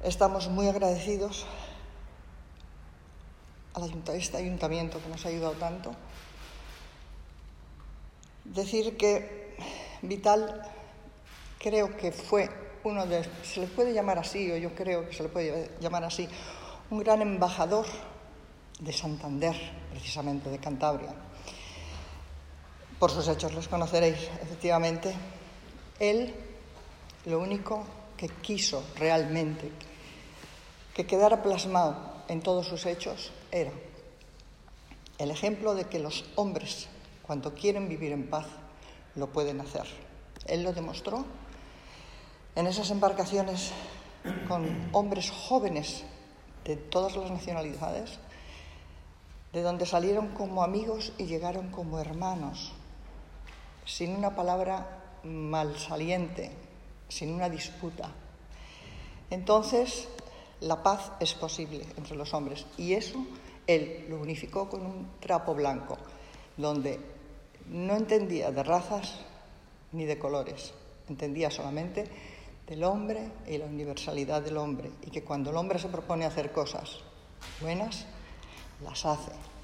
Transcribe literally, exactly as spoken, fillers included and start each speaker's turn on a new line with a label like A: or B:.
A: Estamos muy agradecidos a este ayuntamiento que nos ha ayudado tanto. Decir que Vital creo que fue uno de, se le puede llamar así, o yo creo que se le puede llamar así, un gran embajador de Santander, precisamente, de Cantabria. Por sus hechos los conoceréis, efectivamente. Él, lo único que quiso realmente que quedara plasmado en todos sus hechos era el ejemplo de que los hombres, cuando quieren vivir en paz, lo pueden hacer. Él lo demostró en esas embarcaciones con hombres jóvenes de todas las nacionalidades, de donde salieron como amigos y llegaron como hermanos, sin una palabra malsaliente, sin una disputa. Entonces, la paz es posible entre los hombres, y eso él lo unificó con un trapo blanco, donde no entendía de razas ni de colores, entendía solamente del hombre y la universalidad del hombre, y que cuando el hombre se propone hacer cosas buenas, las hace.